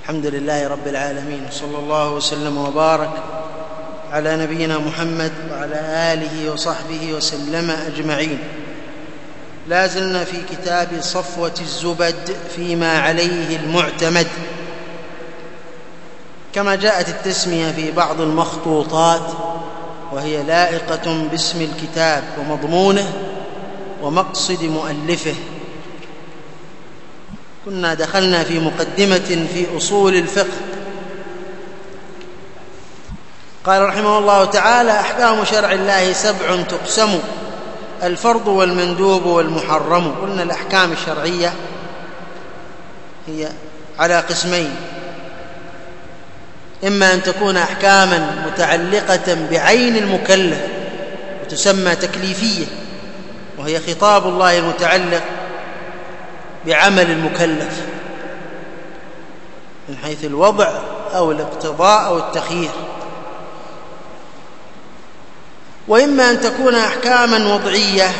الحمد لله رب العالمين، صلى الله وسلم وبارك على نبينا محمد وعلى آله وصحبه وسلم أجمعين. لا زلنا في كتاب صفوة الزبد فيما عليه المعتمد، كما جاءت التسمية في بعض المخطوطات، وهي لائقة باسم الكتاب ومضمونه ومقصد مؤلفه. كنا دخلنا في مقدمة في أصول الفقه. قال رحمه الله تعالى: أحكام شرع الله 7 تقسم، الفرض والمندوب والمحرم. قلنا الأحكام الشرعية هي على قسمين: إما أن تكون أحكاما متعلقة بعين المكلف وتسمى تكليفية، وهي خطاب الله المتعلق بعمل المكلف من حيث الوضع أو الاقتضاء أو التخيير. وإما أن تكون أحكاما وضعية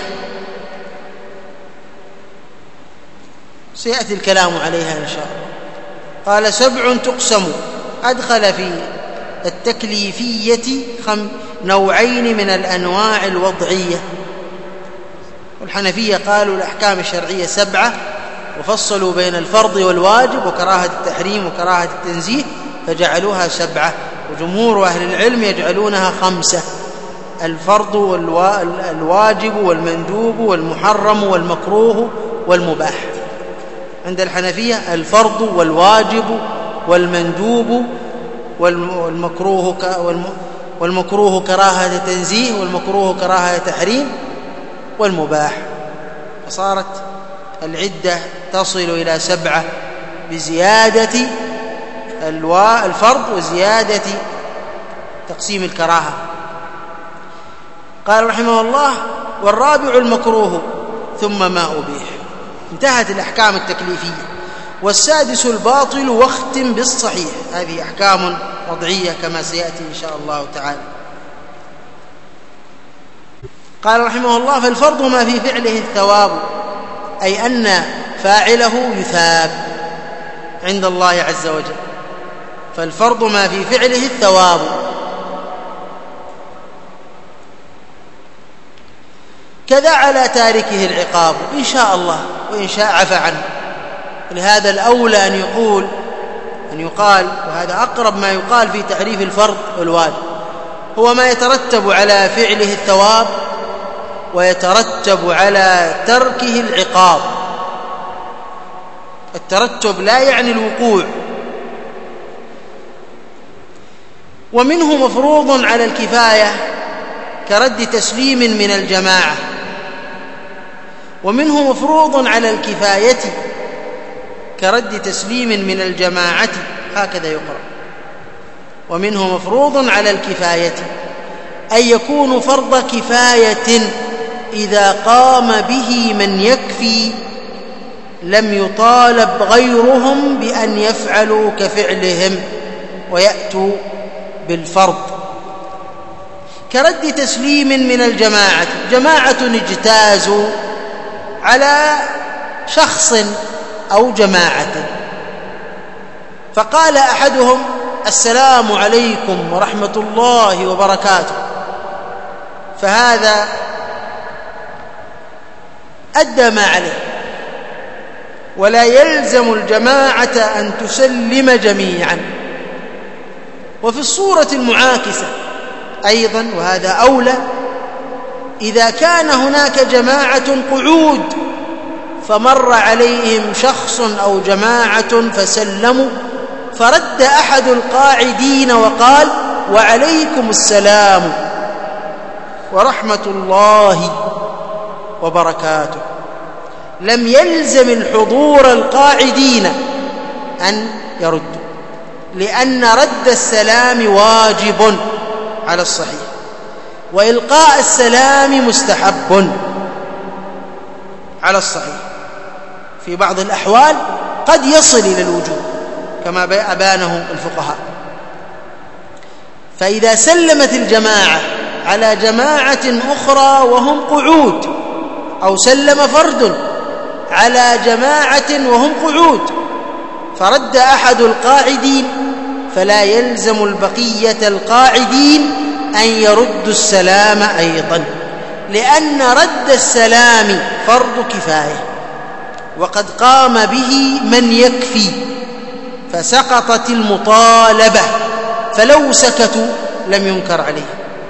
سيأتي الكلام عليها إن شاء الله. قال: 7 تقسم، أدخل في التكليفية نوعين من الأنواع الوضعية. والحنفية قالوا الأحكام الشرعية 7، وفصلوا بين الفرض والواجب وكراهة التحريم وكراهة التنزيه فجعلوها 7، وجمهور أهل العلم يجعلونها 5: الفرض والواجب والمندوب والمحرم والمكروه والمباح. عند الحنفية الفرض والواجب والمندوب والمكروه كراهة تنزيه والمكروه كراهة تحريم والمباح. فصارت العدة تصل إلى 7 بزيادة الفرض وزيادة تقسيم الكراهة. قال رحمه الله: والرابع المكروه ثم ما أبيح. انتهت الأحكام التكليفية. والسادس الباطل، واختم بالصحيح. هذه أحكام وضعية كما سيأتي إن شاء الله تعالى. قال رحمه الله: فالفرض ما في فعله الثواب، أي أن فاعله يثاب عند الله عز وجل. فالفرض ما في فعله الثواب. كذا على تاركه العقاب إن شاء الله، وإن شاء عفى عنه. لهذا الأولى أن يقال، وهذا أقرب ما يقال في تعريف الفرض والواجب، هو ما يترتب على فعله الثواب ويترتب على تركه العقاب. الترتب لا يعني الوقوع. ومنه مفروض على الكفاية كرد تسليم من الجماعة، ومنه مفروض على الكفاية كرد تسليم من الجماعة، هكذا يقرأ. ومنه مفروض على الكفاية، أي يكون فرض كفاية إذا قام به من يكفي لم يطالب غيرهم بأن يفعلوا كفعلهم ويأتوا بالفرض. كرد تسليم من الجماعة، جماعة اجتازوا على شخص أو جماعة، فقال أحدهم: السلام عليكم ورحمة الله وبركاته، فهذا أدى ما عليه، ولا يلزم الجماعة أن تسلم جميعا. وفي الصورة المعاكسة أيضا، وهذا أولى، إذا كان هناك جماعة قعود فمر عليهم شخص أو جماعة فسلموا، فرد أحد القاعدين وقال: وعليكم السلام ورحمة الله وبركاته، لم يلزم الحضور القاعدين أن يردوا، لأن رد السلام واجب على الصحيح، وإلقاء السلام مستحب على الصحيح. في بعض الأحوال قد يصل إلى الوجوب كما أبانه الفقهاء. فإذا سلمت الجماعة على جماعة أخرى وهم قعود، أو سلم فرد على جماعة وهم قعود، فرد أحد القاعدين فلا يلزم البقية القاعدين أن يردوا السلام أيضا، لأن رد السلام فرض كفاية وقد قام به من يكفي، فسقطت المطالبة، فلو سكتوا لم ينكر عليه.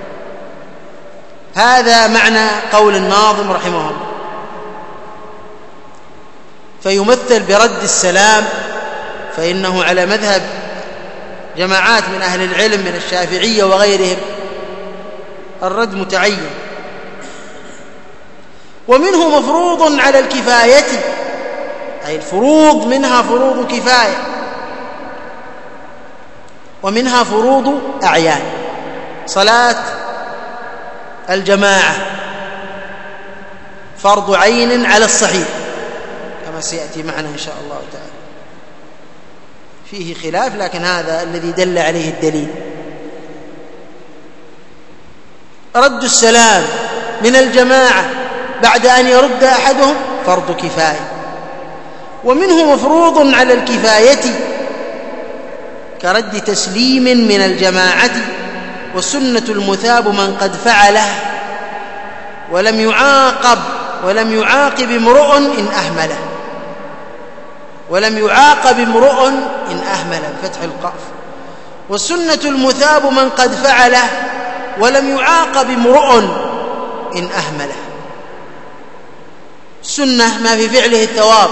هذا معنى قول الناظم رحمه الله. فيمثل برد السلام، فإنه على مذهب جماعات من أهل العلم من الشافعية وغيرهم الرد متعين، ومنه مفروض على الكفاية، أي الفروض منها فروض كفاية ومنها فروض أعيان. صلاة الجماعة فرض عين على الصحيح كما سيأتي معنا إن شاء الله تعالى، فيه خلاف لكن هذا الذي دل عليه الدليل. رد السلام من الجماعة بعد أن يرد أحدهم فرض كفاية، ومنه مفروض على الكفاية كرد تسليم من الجماعة، والسنة المثاب من قد فعله ولم يعاقب امرؤ إن أهمله، ولم يعاقب امرؤ إن أهمل بفتح القاف. والسنة المثاب من قد فعله ولم يعاقب امرؤ إن أهمله. السنة ما في فعله الثواب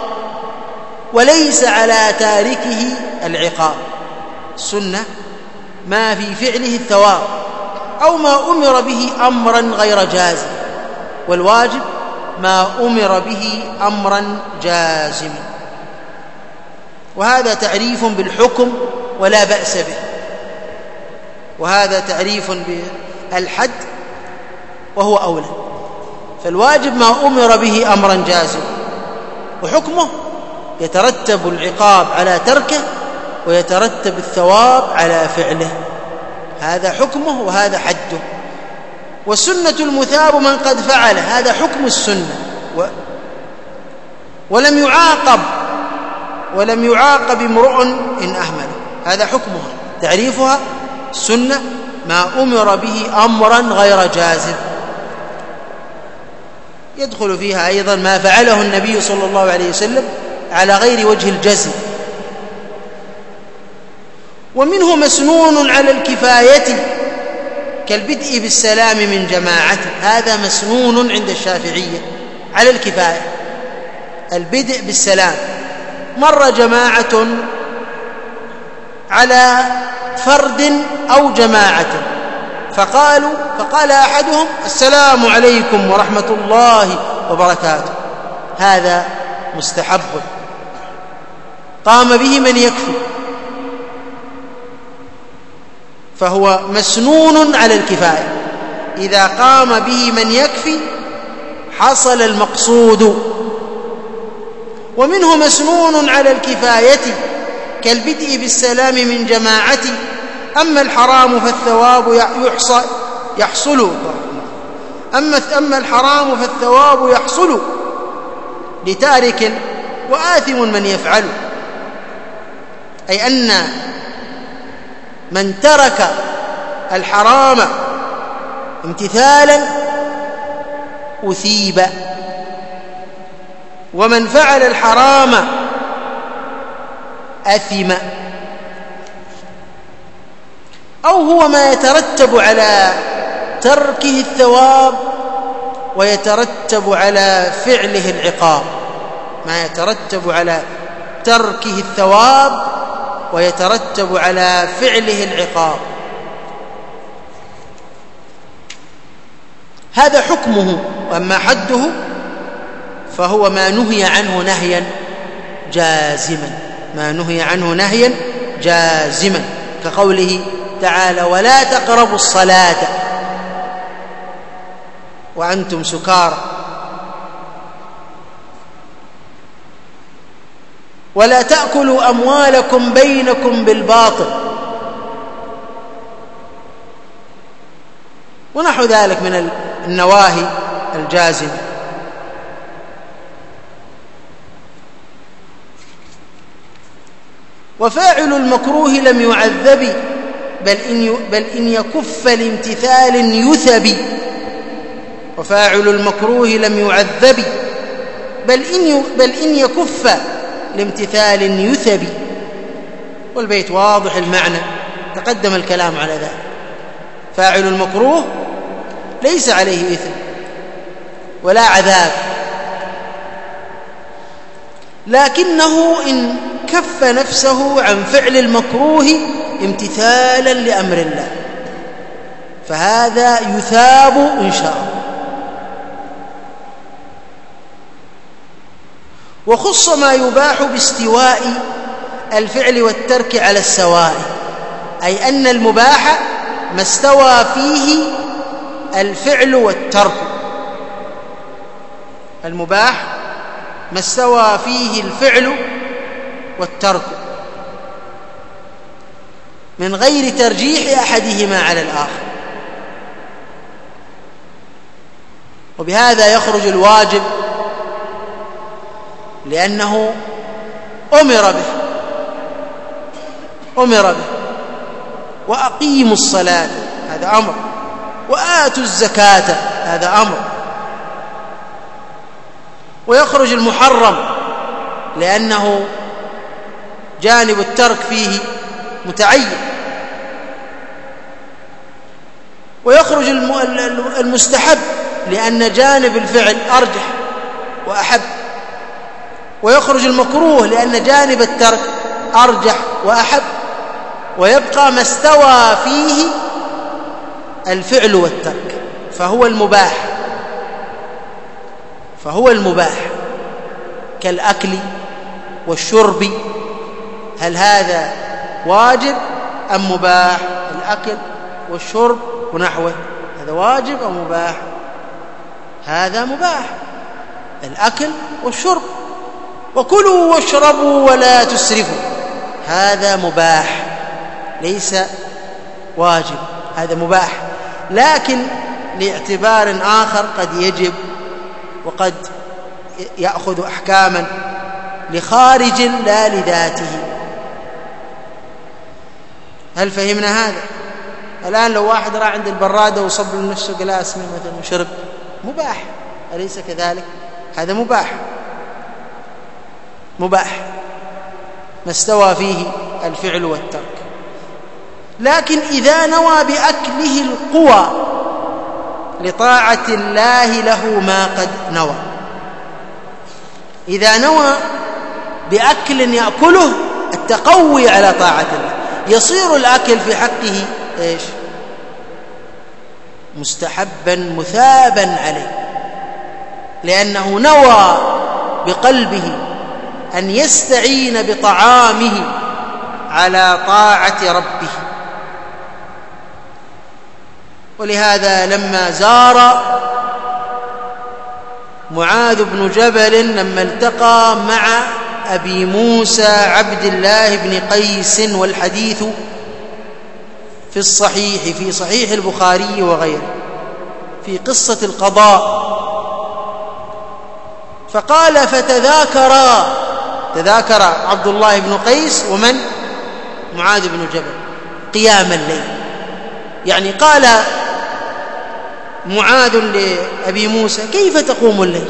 وليس على تاركه العقاب، السنة ما في فعله الثواب أو ما أمر به أمرا غير جازم، والواجب ما أمر به أمرا جازما. وهذا تعريف بالحكم ولا بأس به، وهذا تعريف بالحد وهو أولى. فالواجب ما أمر به أمرا جازما، وحكمه يترتب العقاب على تركه ويترتب الثواب على فعله، هذا حكمه وهذا حده. والسنة المثاب من قد فعل، هذا حكم السنة، ولم يعاقب امرؤ إن أهمل، هذا حكمها. تعريفها السنة ما أمر به أمرا غير جازم. يدخل فيها أيضا ما فعله النبي صلى الله عليه وسلم على غير وجه الجزم. ومنه مسنون على الكفاية كالبدء بالسلام من جماعته، هذا مسنون عند الشافعية على الكفاية، البدء بالسلام. مر جماعة على فرد أو جماعة فقال أحدهم السلام عليكم ورحمة الله وبركاته، هذا مستحب قام به من يكفي، فهو مسنون على الكفاية. إذا قام به من يكفي حصل المقصود. ومنه مسنون على الكفاية كالبدء بالسلام من جماعة، أما الحرام فالثواب يحصل أما الحرام فالثواب يحصل لتارك وآثم من يفعل، أي أن من ترك الحرام امتثالا أثيب، ومن فعل الحرام أثم. أو هو ما يترتب على تركه الثواب ويترتب على فعله العقاب، ما يترتب على تركه الثواب ويترتب على فعله العقاب، هذا حكمه. وأما حده فهو ما نهي عنه نهيا جازما، ما نهي عنه نهيا جازما، كقوله تعالى ولا تقربوا الصلاة وأنتم سكارى، ولا تأكلوا أموالكم بينكم بالباطل، ونحو ذلك من النواهي الجازمة. وفاعل المكروه لم يعذب بل إن يكف لامتثال يثب. وفاعل المكروه لم يعذب بل إن يكف لامتثال يثب. والبيت واضح المعنى، تقدم الكلام على ذلك. فاعل المكروه ليس عليه إثم ولا عذاب، لكنه إن كف نفسه عن فعل المكروه امتثالا لأمر الله فهذا يثاب إن شاء الله. وخص ما يباح باستواء الفعل والترك على السواء، أي أن المباح ما استوى فيه الفعل والترك. المباح ما استوى فيه الفعل والترك من غير ترجيح أحدهما على الآخر. وبهذا يخرج الواجب لأنه أمر به. وأقيموا الصلاة هذا أمر، وآتوا الزكاة هذا أمر. ويخرج المحرم لأنه جانب الترك فيه متعين. ويخرج المستحب لأن جانب الفعل أرجح وأحب. ويخرج المكروه لأن جانب الترك أرجح وأحب. ويبقى ما استوى فيه الفعل والترك فهو المباح كالأكل والشرب. هل هذا واجب أم مباح؟ الأكل والشرب ونحوه هذا واجب أو مباح؟ هذا مباح، الأكل والشرب. وكلوا واشربوا ولا تسرفوا هذا مباح ليس واجب، هذا مباح، لكن لاعتبار آخر قد يجب وقد يأخذ أحكاما لخارج لا لذاته. هل فهمنا هذا؟ الآن لو واحد راح عند البرادة وصب لنفسه قلاس مثلا وشرب مباح، أليس كذلك؟ هذا مباح ما استوى فيه الفعل والترك. لكن إذا نوى بأكله القوى لطاعة الله له ما قد نوى، إذا نوى بأكل يأكله التقوي على طاعة الله، يصير الأكل في حقه إيش؟ مستحبا مثابا عليه، لأنه نوى بقلبه أن يستعين بطعامه على طاعة ربه. ولهذا لما زار معاذ بن جبل لما التقى مع أبي موسى عبد الله بن قيس، والحديث في صحيح البخاري وغيره في قصة القضاء، فقال تذاكر عبد الله بن قيس ومن؟ معاذ بن جبل قيام الليل. يعني قال معاذ لأبي موسى كيف تقوم الليل؟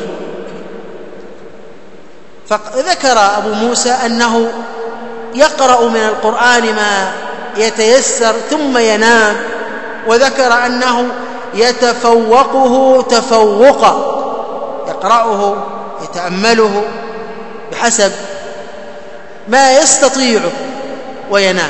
فذكر أبو موسى أنه يقرأ من القرآن ما يتيسر ثم ينام، وذكر أنه يتفوقه تفوقا، يقرأه يتأمله بحسب ما يستطيعه وينام.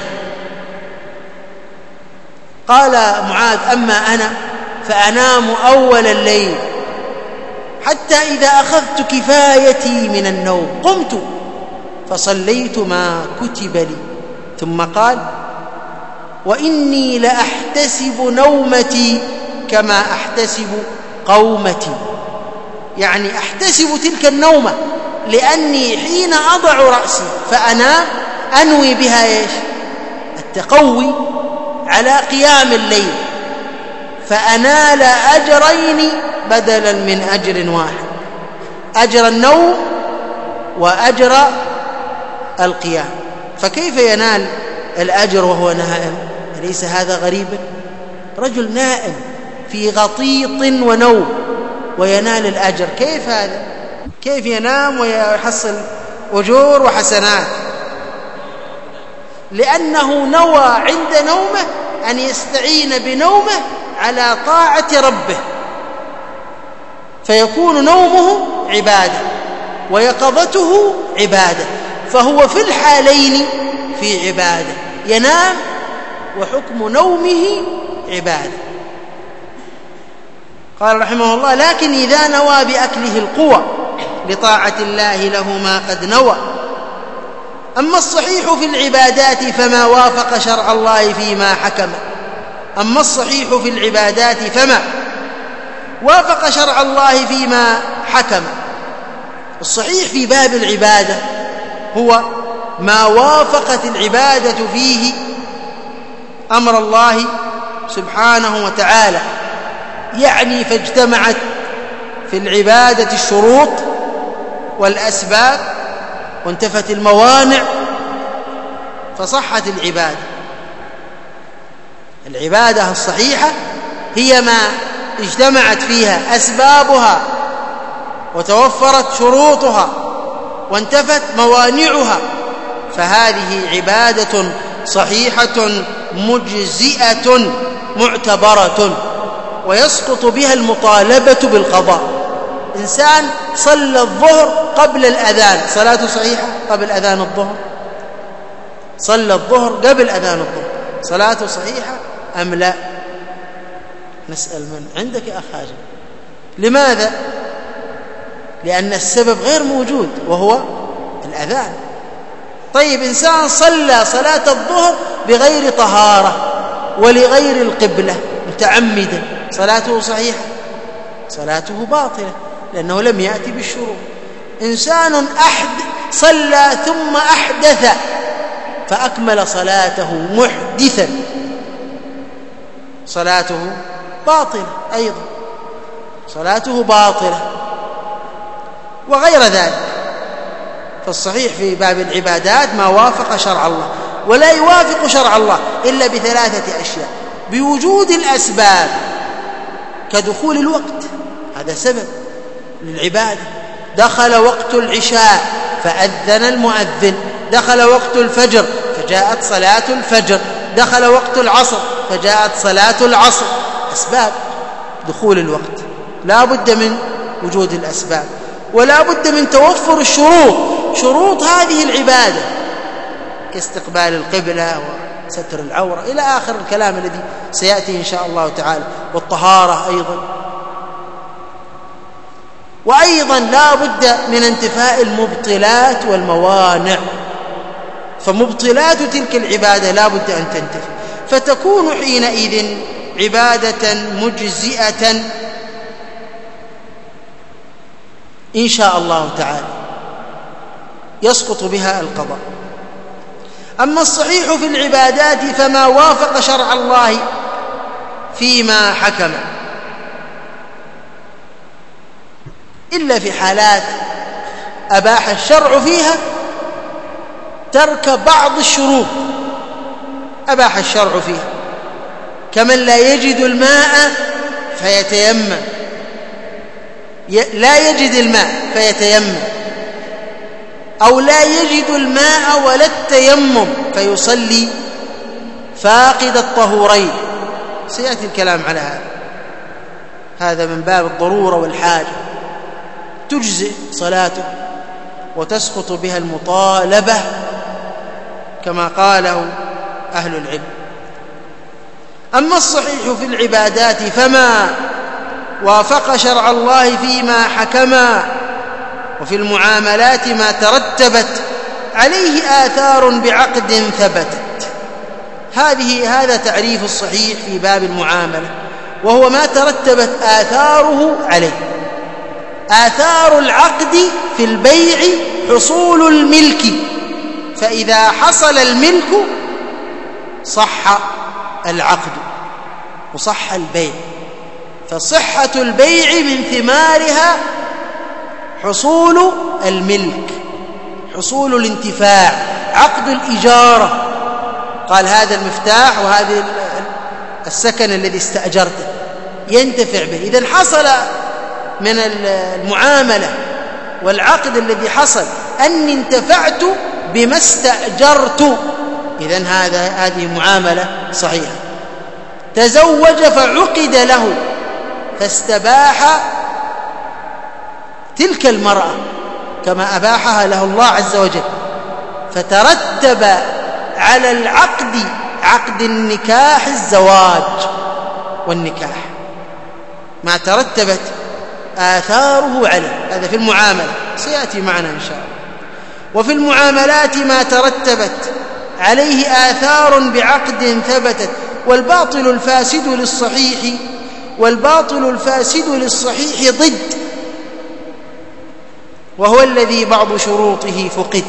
قال معاذ أما أنا فأنام أول الليل حتى إذا أخذت كفايتي من النوم قمت فصليت ما كتب لي، ثم قال وإني لأحتسب نومتي كما أحتسب قومتي، يعني أحتسب تلك النومة لأني حين أضع رأسي فأنام أنوي بها إيش؟ التقوي على قيام الليل، فأنال أجرين بدلا من أجر واحد، أجر النوم وأجر القيام. فكيف ينال الأجر وهو نائم؟ أليس هذا غريبا؟ رجل نائم في غطيط ونوم وينال الأجر، كيف هذا؟ كيف ينام ويحصل أجور وحسنات؟ لأنه نوى عند نومه أن يستعين بنومه على طاعة ربه، فيكون نومه عبادة ويقظته عبادة، فهو في الحالين في عبادة، ينام وحكم نومه عبادة. قال رحمه الله: لكن إذا نوى بأكله القوى لطاعة الله له ما قد نوى. أما الصحيح في العبادات فما وافق شرع الله فيما حكم. أما الصحيح في العبادات فما وافق شرع الله فيما حكم. الصحيح في باب العبادة هو ما وافقت العبادة فيه أمر الله سبحانه وتعالى، يعني فاجتمعت في العبادة الشروط والأسباب وانتفت الموانع فصحت العبادة. العبادة الصحيحة هي ما اجتمعت فيها أسبابها وتوفرت شروطها وانتفت موانعها، فهذه عبادة صحيحة مجزئة معتبرة ويسقط بها المطالبة بالقضاء. إنسان صلى الظهر قبل الأذان، صلاته صحيحة قبل أذان الظهر؟ صلى الظهر قبل أذان الظهر، صلاته صحيحة أم لا؟ نسأل من عندك يا أخ هاجم. لماذا؟ لأن السبب غير موجود وهو الأذان. طيب إنسان صلى صلاة الظهر بغير طهارة ولغير القبلة متعمدا، صلاته صحيحة؟ صلاته باطلة لأنه لم يأتي بالشروط. إنسان صلى ثم أحدث فأكمل صلاته محدثا، صلاته باطلة أيضا، صلاته باطلة وغير ذلك. فالصحيح في باب العبادات ما وافق شرع الله، ولا يوافق شرع الله إلا بثلاثة أشياء: بوجود الأسباب كدخول الوقت، هذا سبب للعبادة، دخل وقت العشاء فأذن المؤذن، دخل وقت الفجر فجاءت صلاة الفجر، دخل وقت العصر فجاءت صلاة العصر. أسباب دخول الوقت لا بد من وجود الأسباب، ولا بد من توفر الشروط، شروط هذه العبادة كاستقبال القبلة وستر العورة إلى آخر الكلام الذي سيأتي إن شاء الله تعالى، والطهارة أيضا. وأيضا لا بد من انتفاء المبطلات والموانع، فمبطلات تلك العبادة لا بد أن تنتفي، فتكون حينئذ عبادة مجزئة إن شاء الله تعالى يسقط بها القضاء. أما الصحيح في العبادات فما وافق شرع الله فيما حكم، إلا في حالات أباح الشرع فيها ترك بعض الشروط، أباح الشرع فيها، كمن لا يجد الماء فيتيمم، لا يجد الماء فيتيمم، أو لا يجد الماء ولا التيمم فيصلي فاقد الطهورين. سيأتي الكلام على هذا من باب الضرورة والحاجة، تجزئ صلاته وتسقط بها المطالبة كما قاله أهل العلم. أما الصحيح في العبادات فما وافق شرع الله فيما حكما، وفي المعاملات ما ترتبت عليه آثار بعقد ثبتت. هذا تعريف الصحيح في باب المعاملة، وهو ما ترتبت آثاره عليه. آثار العقد في البيع حصول الملك، فإذا حصل الملك صح العقد وصح البيع. فصحة البيع من ثمارها حصول الملك، حصول الانتفاع، عقد الإجارة، قال هذا المفتاح وهذا السكن الذي استأجرته ينتفع به. إذن حصل من المعاملة والعقد الذي حصل أني انتفعت بما استأجرت، إذن هذه معاملة صحيحة. تزوج فعقد له فاستباح تلك المرأة كما أباحها له الله عز وجل، فترتب على العقد عقد النكاح الزواج والنكاح ما ترتبت آثاره عليه. هذا في المعاملة سيأتي معنا إن شاء الله. وفي المعاملات ما ترتبت عليه آثار بعقد ثبتت. والباطل الفاسد للصحيح ضد، وهو الذي بعض شروطه فقد،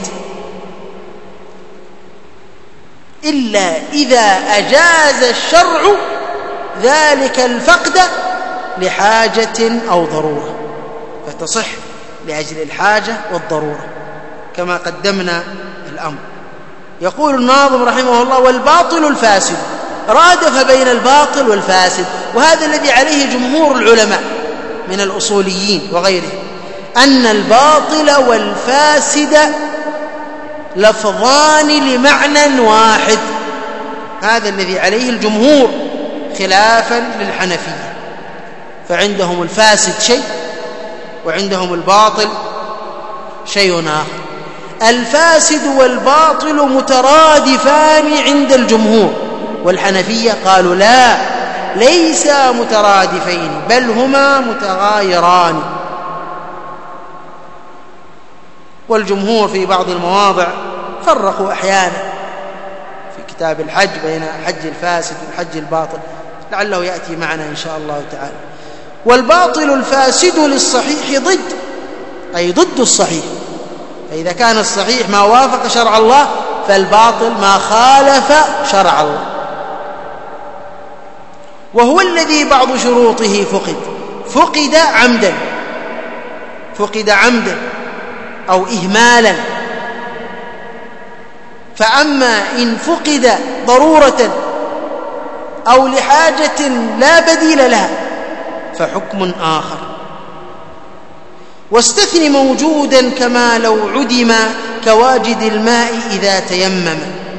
إلا إذا أجاز الشرع ذلك الفقد لحاجة أو ضرورة، فتصح لأجل الحاجة والضرورة كما قدمنا الأمر. يقول الناظم رحمه الله: والباطل الفاسد، رادف بين الباطل والفاسد، وهذا الذي عليه جمهور العلماء من الأصوليين وغيرهم، أن الباطل والفاسد لفظان لمعنى واحد، هذا الذي عليه الجمهور خلافا للحنفية، فعندهم الفاسد شيء وعندهم الباطل شيء آخر. الفاسد والباطل مترادفان عند الجمهور، والحنفية قالوا لا، ليسا مترادفين بل هما متغايران. والجمهور في بعض المواضع فرقوا أحيانا في كتاب الحج بين حج الفاسد والحج الباطل، لعله يأتي معنا إن شاء الله تعالى. والباطل الفاسد للصحيح ضد، أي ضد الصحيح، فإذا كان الصحيح ما وافق شرع الله فالباطل ما خالف شرع الله. وهو الذي بعض شروطه فقد عمدا أو إهمالا. فأما إن فقد ضرورة أو لحاجة لا بديل لها فحكم آخر. واستثن موجودا كما لو عدم كواجد الماء إذا تيمم.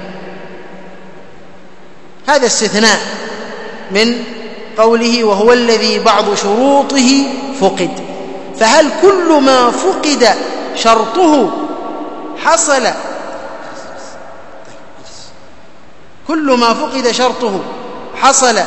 هذا استثناء من قوله وهو الذي بعض شروطه فقد. فهل كل ما فقد شرطه حصل، كل ما فقد شرطه حصل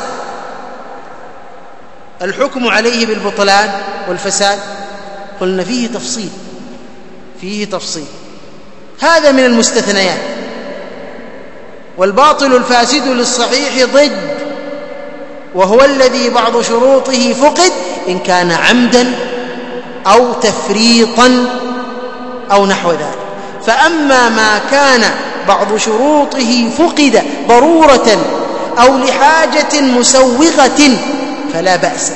الحكم عليه بالبطلان والفساد؟ قلنا فيه تفصيل. هذا من المستثنيات. والباطل الفاسد للصحيح ضد، وهو الذي بعض شروطه فقد إن كان عمدا أو تفريطا أو نحو ذلك. فأما ما كان بعض شروطه فقد ضرورة أو لحاجة مسوغة فلا بأس.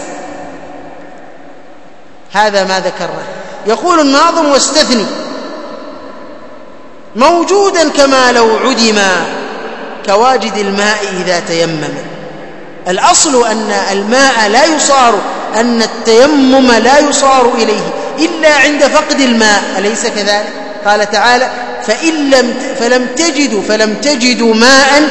هذا ما ذكرنا. يقول الناظم: واستثني موجودا كما لو عدم كواجد الماء إذا تيمم. الأصل أن الماء لا يصار، أن التيمم لا يصار إليه إلا عند فقد الماء، أليس كذلك؟ قال تعالى: فلم تجدوا ماء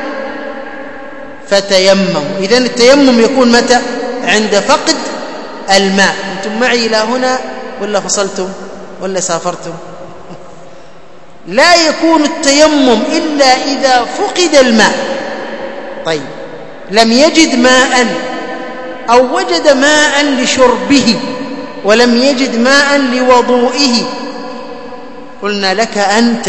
فتيمموا. إذن التيمم يكون متى؟ عند فقد الماء. أنتم معي إلى هنا ولا فصلتم ولا سافرتم؟ لا يكون التيمم إلا إذا فقد الماء. طيب، لم يجد ماء أو وجد ماء لشربه ولم يجد ماء لوضوئه، قلنا لك أن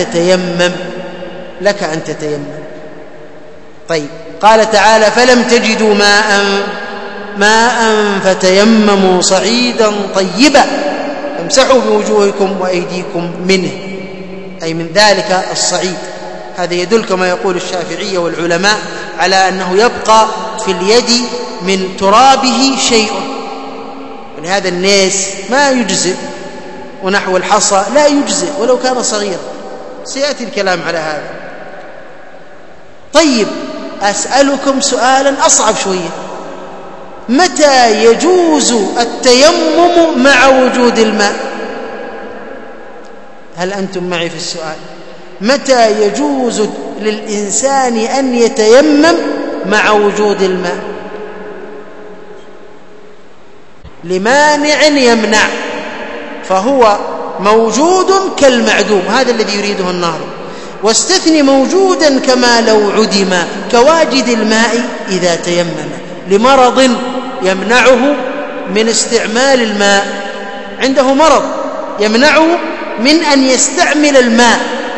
تتيمم. طيب، قال تعالى: فلم تجدوا ماء فتيمموا صعيدا طيبا فامسحوا بوجوهكم وأيديكم منه، أي من ذلك الصعيد. هذا يدل كما يقول الشافعية والعلماء على أنه يبقى في اليد من ترابه شيء، ولهذا النيس ما يجزئ، ونحو الحصى لا يجزئ ولو كان صغيرا، سيأتي الكلام على هذا. طيب أسألكم سؤالا أصعب شوية، متى يجوز التيمم مع وجود الماء؟ هل أنتم معي في السؤال؟ متى يجوز للإنسان أن يتيمم مع وجود الماء؟ لمانع يمنع، فهو موجود كالمعدوم، هذا الذي يريده الناظم. واستثني موجودا كما لو عدم، كواجد الماء إذا تيمم، لمرض يمنعه من استعمال الماء، عنده مرض يمنعه من أن يستعمل الماء،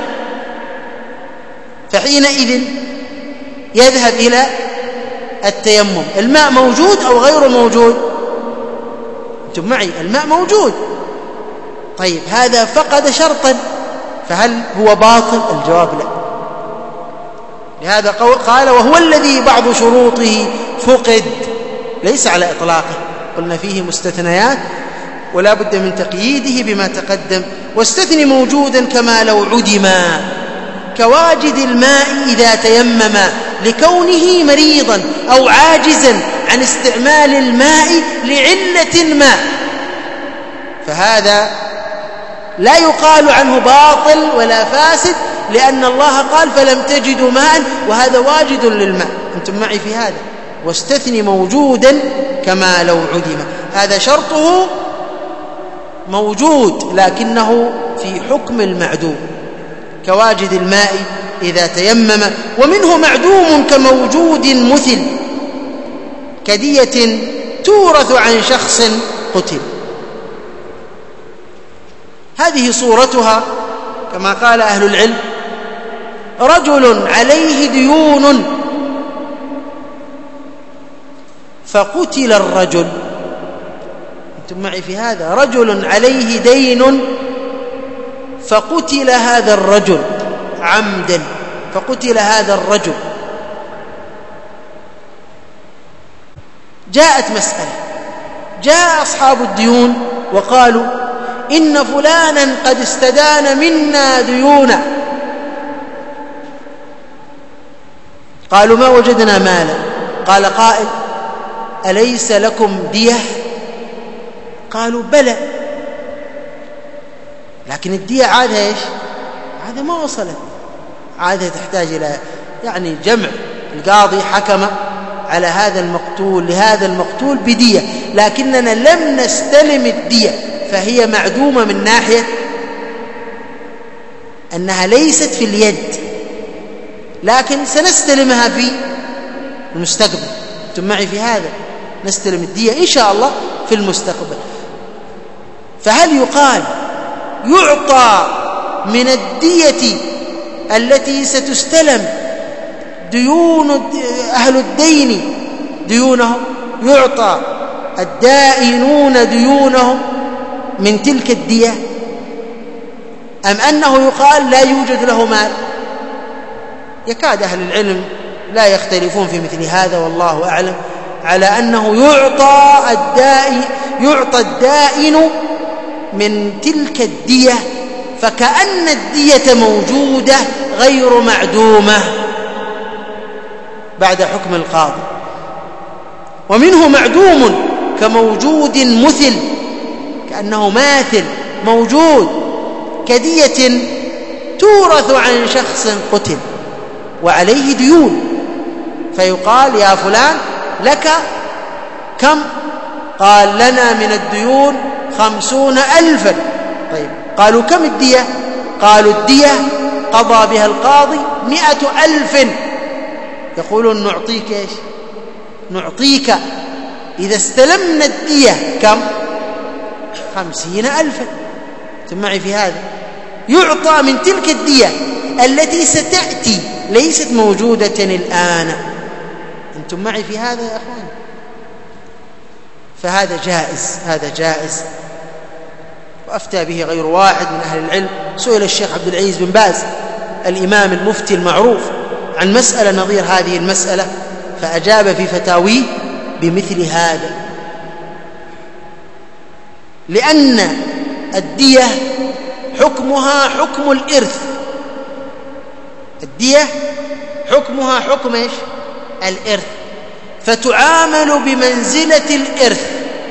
فحينئذ يذهب إلى التيمم. الماء موجود أو غير موجود؟ أنتم معي؟ الماء موجود. طيب هذا فقد شرطا، فهل هو باطل؟ الجواب لا. لهذا قال وهو الذي بعض شروطه فقد، ليس على إطلاقه، قلنا فيه مستثنيات ولا بد من تقييده بما تقدم. واستثني موجودا كما لو عدما، كواجد الماء إذا تيمم، لكونه مريضا أو عاجزا عن استعمال الماء لعلة ما، فهذا لا يقال عنه باطل ولا فاسد، لأن الله قال فلم تجدوا ماء، وهذا واجد للماء. أنتم معي في هذا؟ واستثني موجودا كما لو عدم، هذا شرطه موجود لكنه في حكم المعدوم، كواجد الماء إذا تيمم. ومنه معدوم كموجود مثل، كدية تورث عن شخص قتل. هذه صورتها كما قال أهل العلم: رجل عليه ديون فقتل الرجل. أنتم معي في هذا؟ رجل عليه دين فقتل هذا الرجل عمدا، فقتل هذا الرجل. جاءت مسألة، جاء أصحاب الديون وقالوا إن فلانا قد استدان منا ديونا، قالوا ما وجدنا مالا. قال قائل: أليس لكم دية؟ قالوا بلى، لكن الدية عادها إيش؟ عادها ما وصلت، عادها تحتاج إلى يعني جمع. القاضي حكم على هذا المقتول لهذا المقتول بدية، لكننا لم نستلم الدية، فهي معدومة من ناحية أنها ليست في اليد، لكن سنستلمها في المستقبل. أنتم معي في هذا؟ نستلم الدية إن شاء الله في المستقبل. فهل يقال يعطى من الدية التي ستستلم ديون أهل الدين ديونهم، يعطى الدائنون ديونهم من تلك الدية، أم أنه يقال لا يوجد له مال؟ يكاد أهل العلم لا يختلفون في مثل هذا، والله أعلم، على أنه يعطى الدائن من تلك الدية، فكأن الدية موجودة غير معدومة بعد حكم القاضي. ومنه معدوم كموجود مثل، كأنه ماثل موجود، كدية تورث عن شخص قتل وعليه ديون، فيقال يا فلان لك كم؟ قال لنا من الديون 50,000. طيب قالوا كم الدية؟ قالوا الدية قضى بها القاضي 100,000. يقولون نعطيك إيش؟ نعطيك إذا استلمنا الدية كم؟ 50,000. أنتم معي في هذا؟ يعطى من تلك الدية التي ستأتي، ليست موجودة الآن. أنتم معي في هذا يا أخوان؟ فهذا جائز، هذا جائز، وأفتى به غير واحد من أهل العلم. سئل الشيخ عبد العزيز بن باز الإمام المفتي المعروف عن مسألة نظير هذه المسألة، فأجاب في فتاويه بمثل هذا، لأن الدية حكمها حكم الإرث الدية حكمها حكم إيش؟ الإرث، فتعامل بمنزلة الإرث،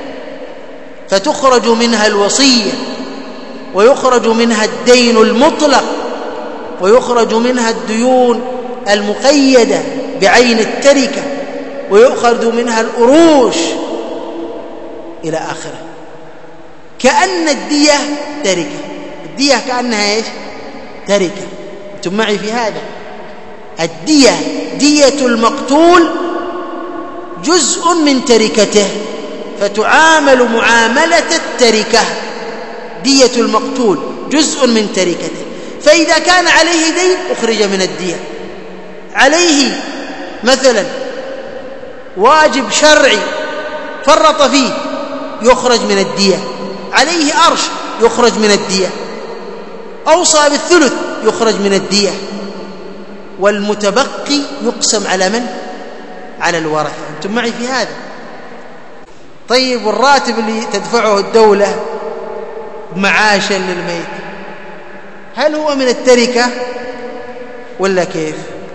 فتخرج منها الوصية، ويخرج منها الدين المطلق، ويخرج منها الديون المقيدة بعين التركة، ويؤخذ منها الأروش إلى آخره. كأن الدية تركة، الدية كأنها إيش؟ تركة. أنتم معي في هذا؟ الدية دية المقتول جزء من تركته، فتعامل معاملة التركة. دية المقتول جزء من تركته، فإذا كان عليه دين أخرج من الدية، عليه مثلا واجب شرعي فرط فيه يخرج من الدية، عليه أرش يخرج من الدية، أوصى بالثلث يخرج من الدية، والمتبقي يقسم على من؟ على الورثة. أنتم معي في هذا؟ طيب، والراتب اللي تدفعه الدولة معاشا للميت هل هو من التركة ولا كيف؟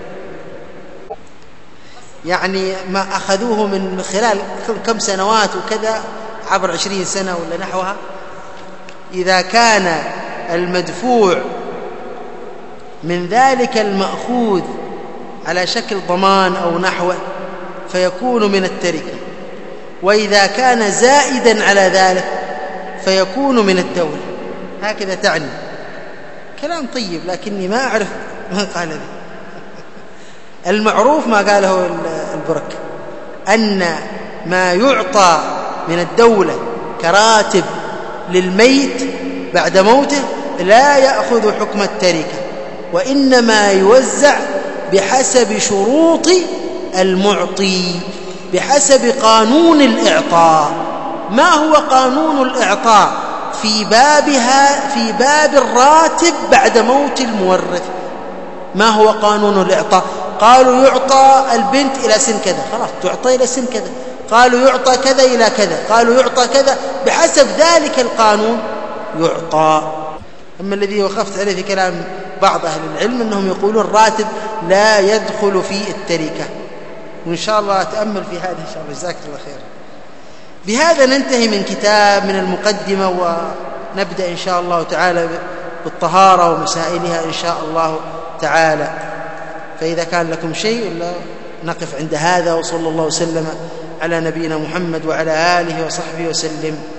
يعني ما أخذوه من خلال كم سنوات وكذا، عبر 20 سنة ولا نحوها، إذا كان المدفوع من ذلك المأخوذ على شكل ضمان أو نحوه فيكون من التركة، وإذا كان زائدا على ذلك فيكون من الدولة. هكذا تعني. كلام طيب، لكني ما أعرف من قال ذلك. المعروف ما قاله البرك، أن ما يعطى من الدولة كراتب للميت بعد موته لا يأخذ حكم التركة، وإنما يوزع بحسب شروط المعطي، بحسب قانون الإعطاء. ما هو قانون الإعطاء في باب الراتب بعد موت المورث؟ ما هو قانون الإعطاء؟ قالوا يعطى البنت إلى سن كذا، خلاص تعطى إلى سن كذا. قالوا يعطى كذا إلى كذا، قالوا يعطى كذا، بحسب ذلك القانون يعطى. أما الذي وقفت عليه في كلام بعض أهل العلم أنهم يقولون الراتب لا يدخل في التركة، وإن شاء الله أتأمل في هذا إن شاء الله. جزاك الله خير. بهذا ننتهي من كتاب من المقدمة، ونبدأ إن شاء الله تعالى بالطهارة ومسائلها إن شاء الله تعالى. فإذا كان لكم شيء إلا نقف عند هذا، وصلى الله وسلم على نبينا محمد وعلى آله وصحبه وسلم.